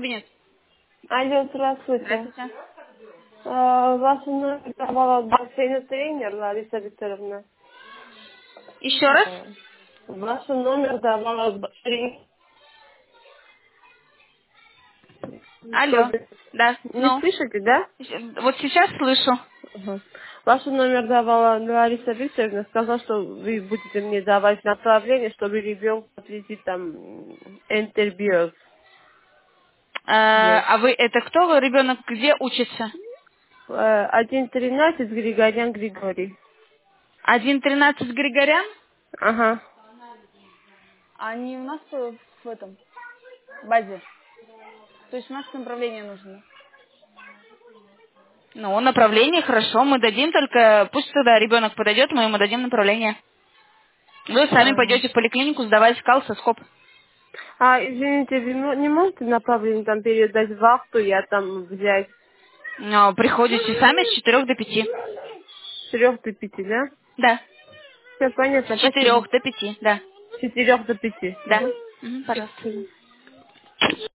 кабинет? Алло, здравствуйте. Здравствуйте. Ваш номер давала бассейн тренер Лариса Викторовна. Еще раз? Ваш номер давала тренер. Алло. Да, Не ну. слышите, да? Вот сейчас слышу. Ага. Ваш номер давала Лариса Викторовна, сказала, что вы будете мне давать направление, чтобы ребенка отвезти там интервью. Вот. А вы, это кто? Ребенок где учится? 1.13 Григорян Григорий. 1.13 Григорян? Ага. Они у нас в этом, в базе. То есть у нас направление нужно. Ну, направление хорошо, мы дадим, только пусть тогда ребенок подойдет, мы ему дадим направление. Вы сами Ага. пойдете в поликлинику сдавать калсоскоп. Извините, вы не можете направление там передать вахту, я там взять Но приходите сами с 4 до 5. с 4 до 5, да? Да. Все С понятно, 4 спасибо. до 5, да. С 4 до 5. Да. Угу. Мгм, пожалуйста. Спасибо.